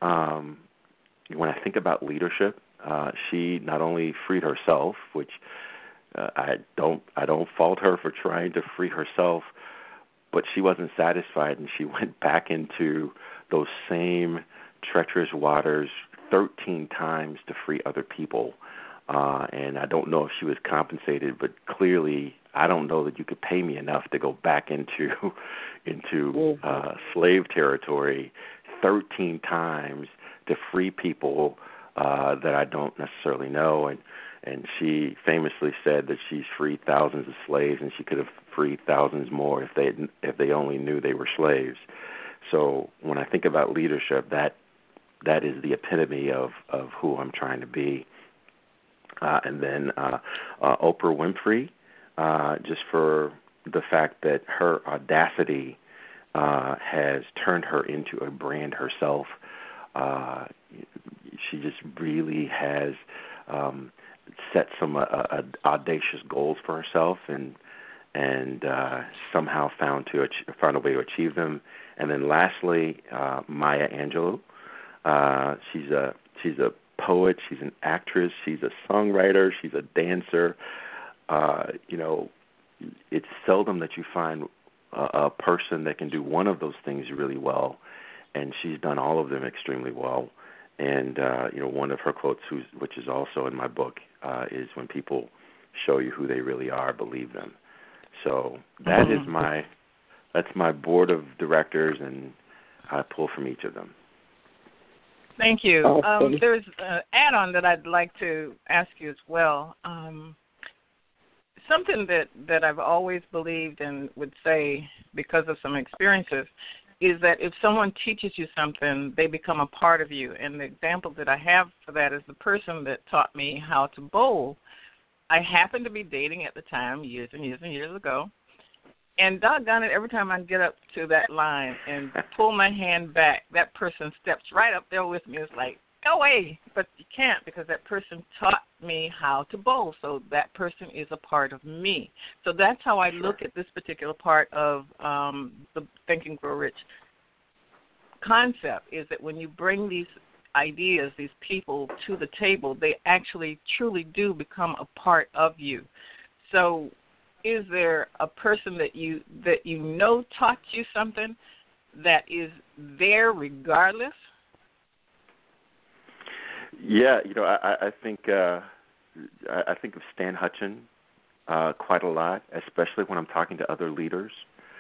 when I think about leadership, she not only freed herself, which I don't fault her for trying to free herself, but she wasn't satisfied, and she went back into those same treacherous waters 13 times to free other people. And I don't know if she was compensated, but clearly I don't know that you could pay me enough to go back into slave territory 13 times to free people that I don't necessarily know. And she famously said that she's freed thousands of slaves, and she could have freed thousands more if they only knew they were slaves. So when I think about leadership, that is the epitome of who I'm trying to be. And then Oprah Winfrey, just for the fact that her audacity has turned her into a brand herself. She just really has set some audacious goals for herself, and somehow found a way to achieve them. And then lastly, Maya Angelou. She's a poet. She's an actress. She's a songwriter. She's a dancer. It's seldom that you find a person that can do one of those things really well, and she's done all of them extremely well. And one of her quotes, which is also in my book, is when people show you who they really are, believe them. So that's my board of directors, and I pull from each of them. Thank you. Awesome. There's an add-on that I'd like to ask you as well. Something that I've always believed and would say because of some experiences is that if someone teaches you something, they become a part of you. And the example that I have for that is the person that taught me how to bowl. I happened to be dating at the time, years and years and years ago. And doggone it, every time I get up to that line and pull my hand back, that person steps right up there with me. It's like, go away. But you can't, because that person taught me how to bowl. So that person is a part of me. So that's how I look at this particular part of the Think and Grow Rich concept, is that when you bring these ideas, these people to the table, they actually truly do become a part of you. So is there a person that you know taught you something that is there regardless? Yeah, I think of Stan Hutchin quite a lot, especially when I'm talking to other leaders.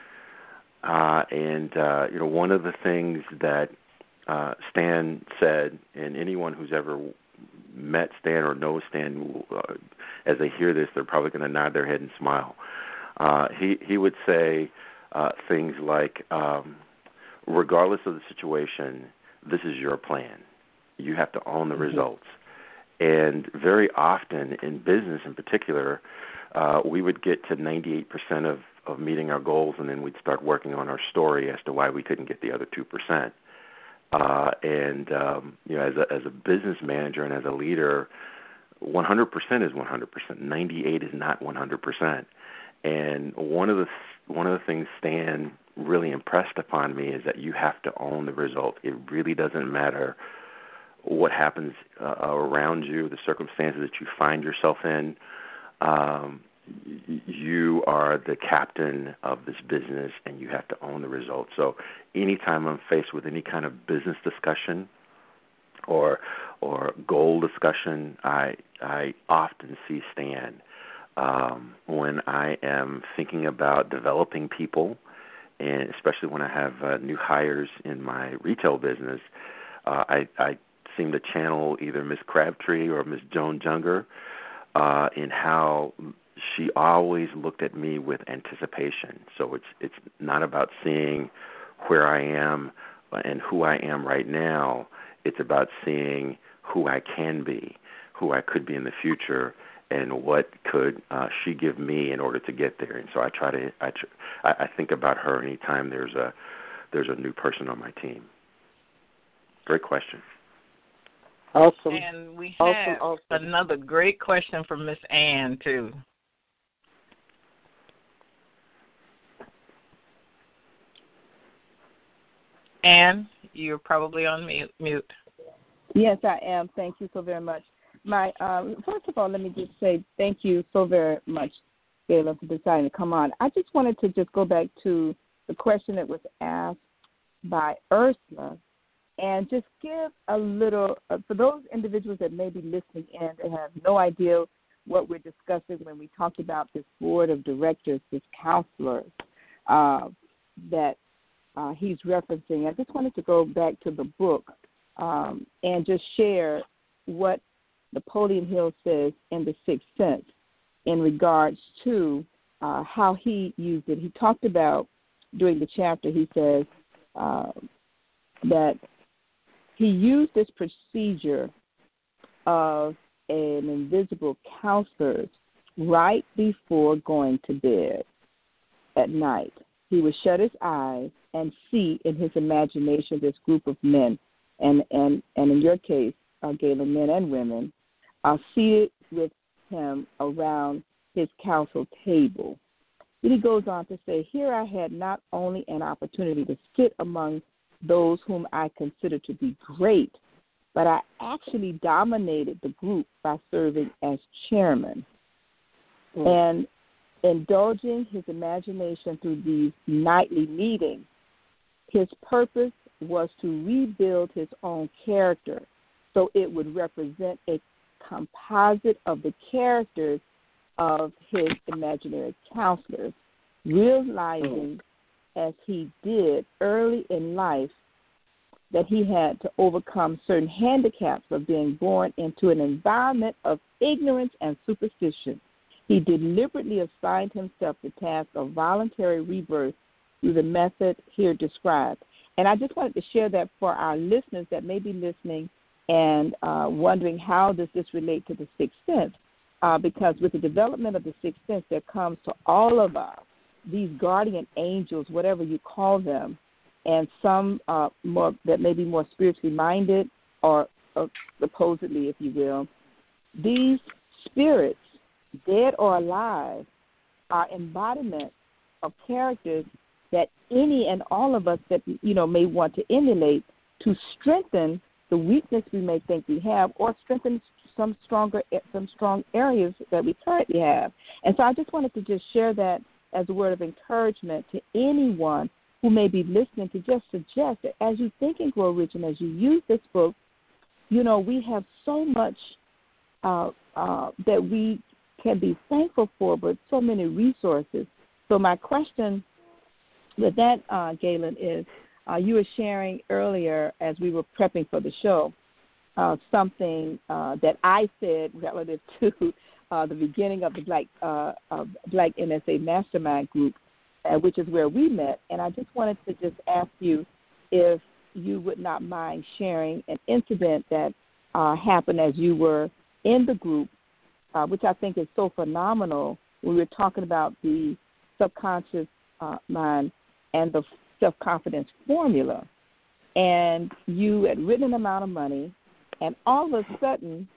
One of the things that Stan said, and anyone who's ever met Stan or knows Stan, as they hear this, they're probably going to nod their head and smile. He would say things like, regardless of the situation, this is your plan. You have to own the results. And very often in business in particular, we would get to 98% of meeting our goals, and then we'd start working on our story as to why we couldn't get the other 2%. As a business manager and as a leader, 100% is 100%. 98 is not 100%. And one of the things Stan really impressed upon me is that you have to own the result. It really doesn't matter what happens around you, the circumstances that you find yourself in. You are the captain of this business, and you have to own the results. So anytime I'm faced with any kind of business discussion or goal discussion, I often see Stan. When I am thinking about developing people, and especially when I have new hires in my retail business, I seem to channel either Miss Crabtree or Miss Joan Junger in how she always looked at me with anticipation. So it's not about seeing where I am and who I am right now. It's about seeing who I can be, who I could be in the future, and what could she give me in order to get there. And so I think about her anytime there's a new person on my team. Great question. Awesome. And we have another great question from Miss Ann, too. Ann, you're probably on mute. Yes, I am. Thank you so very much. First of all, let me just say thank you so very much, Gayla, for deciding to come on. I just wanted to go back to the question that was asked by Ursula, and just give a little, for those individuals that may be listening in and have no idea what we're discussing when we talked about this board of directors, this counselors that he's referencing. I just wanted to go back to the book and just share what Napoleon Hill says in The Sixth Sense in regards to how he used it. He talked about, during the chapter, he says that he used this procedure of an invisible counselor right before going to bed at night. He would shut his eyes and see in his imagination this group of men, and in your case, Gayla, men and women, seated with him around his council table. Then he goes on to say, here I had not only an opportunity to sit among those whom I consider to be great, but I actually dominated the group by serving as chairman. And indulging his imagination through these nightly meetings, his purpose was to rebuild his own character so it would represent a composite of the characters of his imaginary counselors, realizing as he did early in life that he had to overcome certain handicaps of being born into an environment of ignorance and superstition. He deliberately assigned himself the task of voluntary rebirth through the method here described. And I just wanted to share that for our listeners that may be listening and wondering how does this relate to the Sixth Sense, because with the development of the Sixth Sense, there comes to all of us these guardian angels, whatever you call them, and some more that may be more spiritually minded or supposedly, if you will. These spirits, dead or alive, are embodiments of characters that any and all of us that may want to emulate to strengthen the weakness we may think we have, or strengthen some strong areas that we currently have. And so I just wanted to just share that as a word of encouragement to anyone who may be listening, to just suggest that as you think and grow rich and as you use this book, you know, we have so much that we can be thankful for, but so many resources. So my question with that, Galen, is you were sharing earlier as we were prepping for the show something that I said relative to the beginning of the Black NSA Mastermind Group, which is where we met. And I just wanted to just ask you if you would not mind sharing an incident that happened as you were in the group, which I think is so phenomenal. We were talking about the subconscious mind and the self-confidence formula. And you had written an amount of money, and all of a sudden,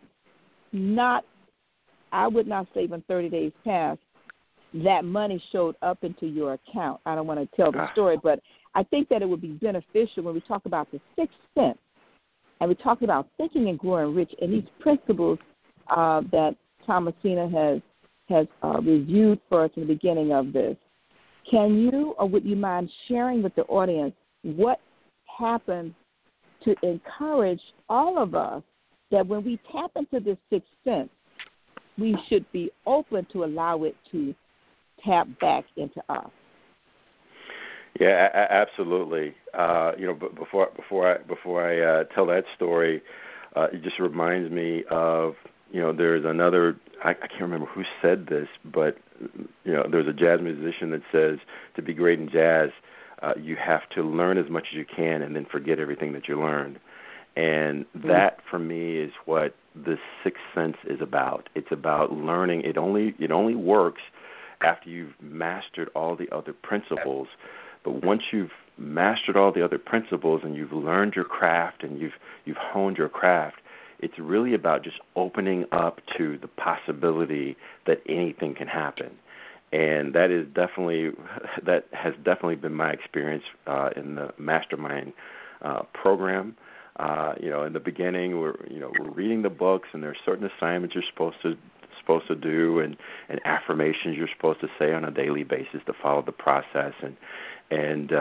I would not say even 30 days passed, that money showed up into your account. I don't want to tell the story, but I think that it would be beneficial when we talk about the sixth sense, and we talk about thinking and growing rich, and these principles that Thomasina has reviewed for us in the beginning of this. Can you, or would you mind sharing with the audience what happened to encourage all of us that when we tap into this sixth sense, we should be open to allow it to tap back into us? Yeah, absolutely. But before I tell that story, it just reminds me of, there's another. I can't remember who said this, but there's a jazz musician that says to be great in jazz, you have to learn as much as you can and then forget everything that you learned. And that, for me, is what the sixth sense is about. It's about learning. It only works after you've mastered all the other principles. But once you've mastered all the other principles and you've learned your craft and you've honed your craft, it's really about just opening up to the possibility that anything can happen. And that has definitely been my experience in the Mastermind program. In the beginning, we're reading the books, and there's certain assignments you're supposed to do, and affirmations you're supposed to say on a daily basis to follow the process. And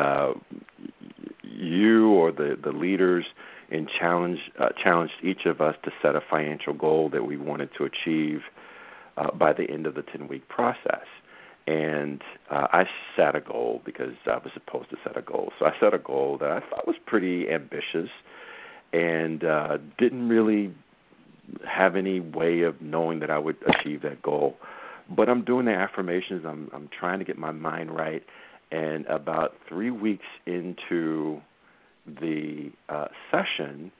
you or the leaders challenged each of us to set a financial goal that we wanted to achieve by the end of the 10-week process. And I set a goal because I was supposed to set a goal. So I set a goal that I thought was pretty ambitious and didn't really have any way of knowing that I would achieve that goal. But I'm doing the affirmations. I'm trying to get my mind right. And about 3 weeks into the session,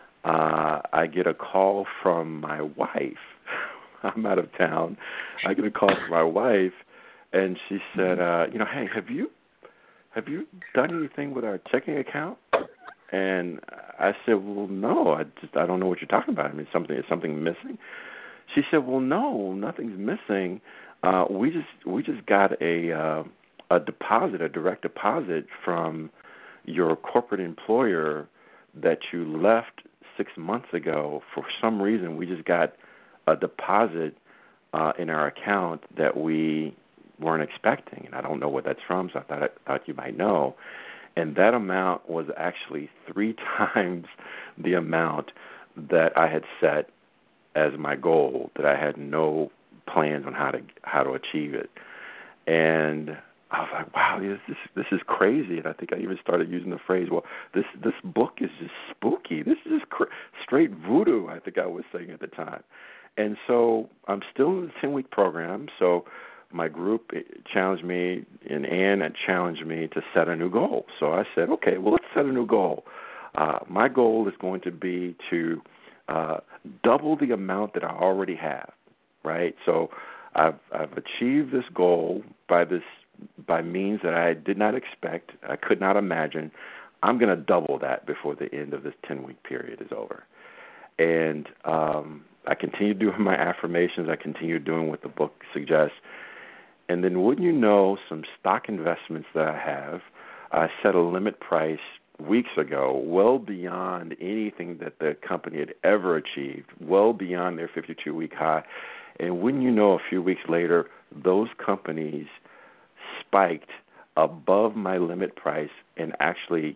I get a call from my wife. I'm out of town. I get a call from my wife, and she said, hey, have you done anything with our checking account? And I said, well, no, I don't know what you're talking about. I mean, is something missing? She said, well, no, nothing's missing. We just got a deposit, a direct deposit from your corporate employer that you left 6 months ago. For some reason, we just got a deposit in our account that we weren't expecting, and I don't know what that's from, so I thought you might know. And that amount was actually 3 times the amount that I had set as my goal, that I had no plans on how to achieve it. And I was like, wow, this is crazy. And I think I even started using the phrase, well, this book is just spooky. This is just straight voodoo, I think I was saying at the time. And so I'm still in the 10-week program. So my group challenged me, and Ann had challenged me to set a new goal. So I said, okay, well, let's set a new goal. My goal is going to be to double the amount that I already have, right? So I've achieved this goal by means that I did not expect, I could not imagine. I'm going to double that before the end of this 10-week period is over. And I continue doing my affirmations. I continue doing what the book suggests. And then wouldn't you know, some stock investments that I have, I set a limit price weeks ago, well beyond anything that the company had ever achieved, well beyond their 52-week high. And wouldn't you know, a few weeks later, those companies spiked above my limit price and actually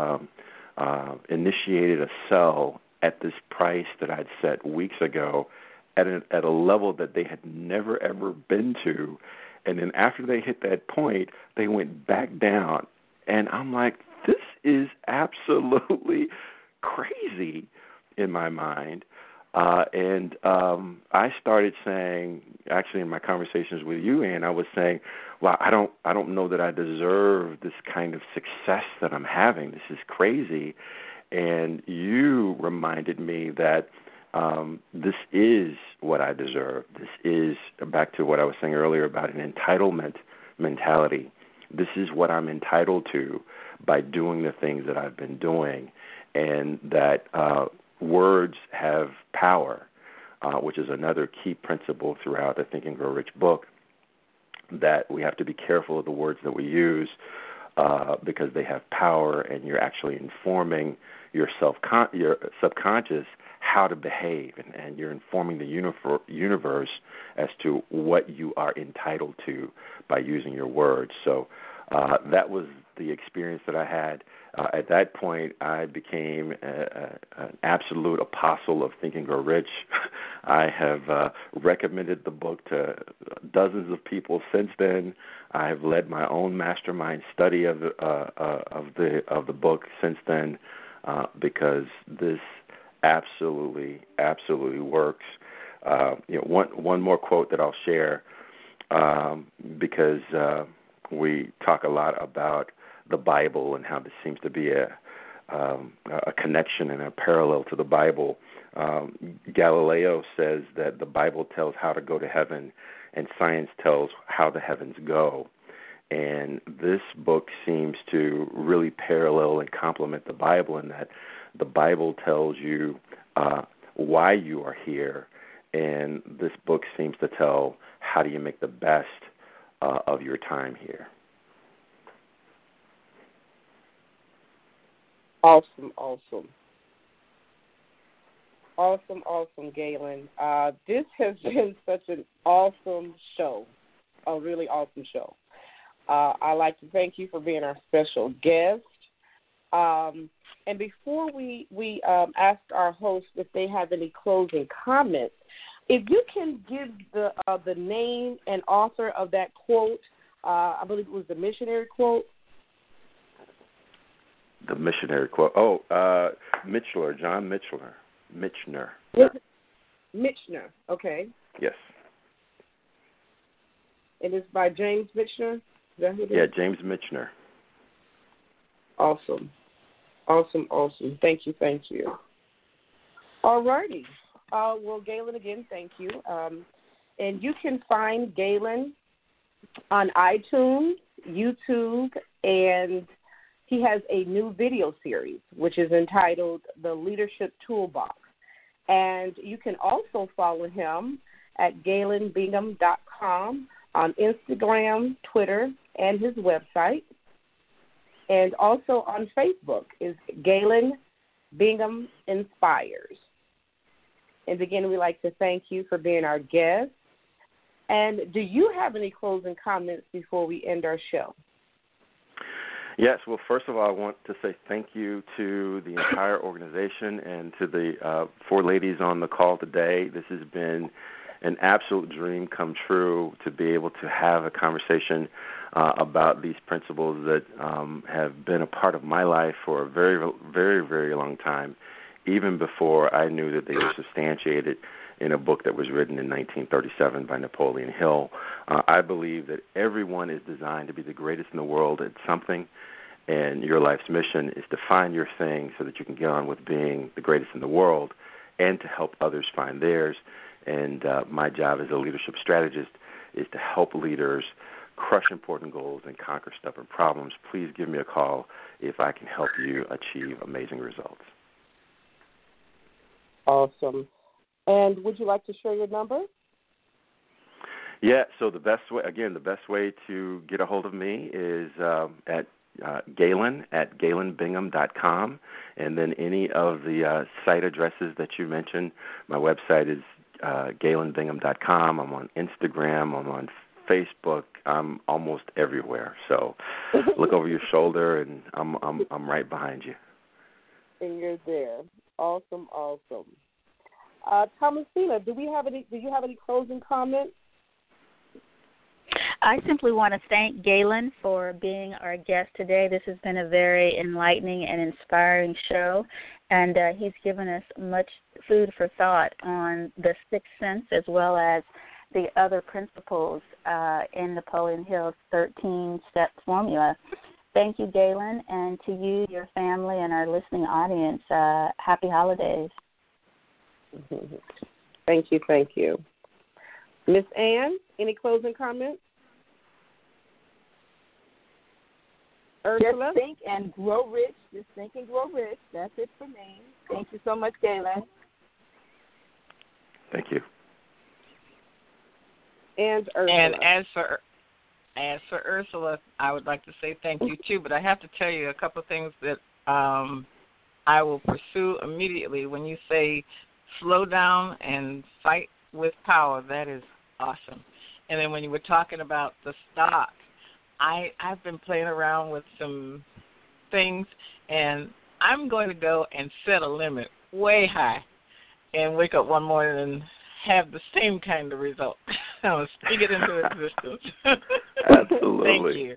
initiated a sell at this price that I'd set weeks ago at a level that they had never, ever been to. And then after they hit that point, they went back down. And I'm like, this is absolutely crazy in my mind. And I started saying, actually in my conversations with you, Ann, I was saying, well, I don't know that I deserve this kind of success that I'm having. This is crazy. And you reminded me that this is what I deserve. This is, back to what I was saying earlier about an entitlement mentality. This is what I'm entitled to by doing the things that I've been doing, and that words have power, which is another key principle throughout the Think and Grow Rich book, that we have to be careful of the words that we use because they have power, and you're actually informing your subconscious how to behave, and you're informing the universe as to what you are entitled to by using your words. So that was the experience that I had. At that point, I became an absolute apostle of Think and Grow Rich. I have recommended the book to dozens of people since then. I have led my own mastermind study of the book since then, because this absolutely works. One more quote that I'll share, because we talk a lot about the Bible and how this seems to be a connection and a parallel to the Bible. Galileo says that the Bible tells how to go to heaven, and science tells how the heavens go. And this book seems to really parallel and complement the Bible, in that the Bible tells you why you are here, and this book seems to tell how do you make the best of your time here. Awesome, Galen. This has been such an awesome show, a really awesome show. I'd like to thank you for being our special guest. And before we ask our hosts if they have any closing comments, if you can give the name and author of that quote, I believe it was the missionary quote. The missionary quote. Oh, Michener, John Michener. Michener, okay. Yes. And it's by James Michener? Is that who it is? Yeah, James Michener. Awesome. Thank you. All righty. Well, Galen, again, thank you. And you can find Galen on iTunes, YouTube, and he has a new video series, which is entitled The Leadership Toolbox. And you can also follow him at GalenBingham.com on Instagram, Twitter, and his website. And also on Facebook is Galen Bingham Inspires. And again, we'd like to thank you for being our guest. And do you have any closing comments before we end our show? Yes. Well, first of all, I want to say thank you to the entire organization and to the 4 ladies on the call today. This has been an absolute dream come true to be able to have a conversation about these principles that have been a part of my life for a very, very, very long time, even before I knew that they were substantiated in a book that was written in 1937 by Napoleon Hill. I believe that everyone is designed to be the greatest in the world at something, and your life's mission is to find your thing so that you can get on with being the greatest in the world and to help others find theirs. And my job as a leadership strategist is to help leaders crush important goals and conquer stubborn problems. Please give me a call if I can help you achieve amazing results. Awesome. And would you like to share your number? Yeah, so the best way to get a hold of me is Galen at GalenBingham.com, and then any of the site addresses that you mentioned. My website is GalenBingham.com. I'm on Instagram. I'm on Facebook. I'm almost everywhere. So look over your shoulder, and I'm right behind you. And you're there. Awesome. Thomasina, do you have any closing comments? I simply want to thank Galen for being our guest today. This has been a very enlightening and inspiring show, and he's given us much food for thought on the sixth sense as well as the other principles in Napoleon Hill's 13-step formula. Thank you, Galen, and to you, your family, and our listening audience, happy holidays. Thank you. Miss Ann, any closing comments? Ursula? Just think and grow rich. Just think and grow rich. That's it for me. Thank you so much, Galen. Thank you. And Ursula. And as for Ursula, I would like to say thank you too. But I have to tell you a couple of things that I will pursue immediately. When you say slow down and fight with power, that is awesome. And then when you were talking about the stock, I've been playing around with some things, and I'm going to go and set a limit way high and wake up one morning and have the same kind of result. I'll speak it into existence. Absolutely. Thank you.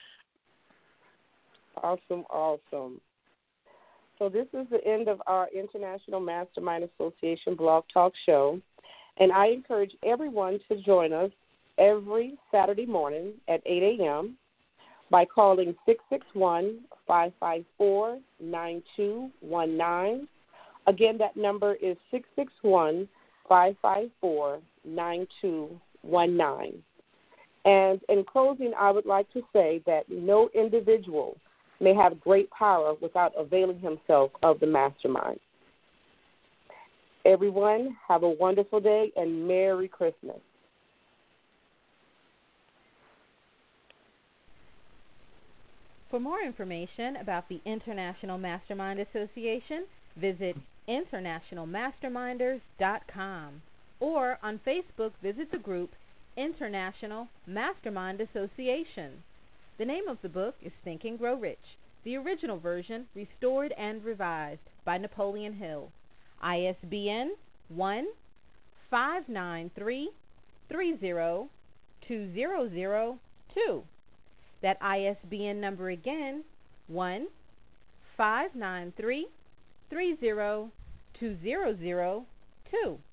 Awesome. So this is the end of our International Mastermind Association Blog Talk Show, and I encourage everyone to join us every Saturday morning at 8 a.m. by calling 661-554-9219. Again, that number is 661-554-9219. And in closing, I would like to say that no individual may have great power without availing himself of the mastermind. Everyone, have a wonderful day and Merry Christmas. For more information about the International Mastermind Association, visit internationalmasterminders.com, or on Facebook, visit the group International Mastermind Association. The name of the book is Think and Grow Rich, the original version restored and revised by Napoleon Hill. ISBN 1-593-30-2002. That ISBN number again, 1-593-30-2002.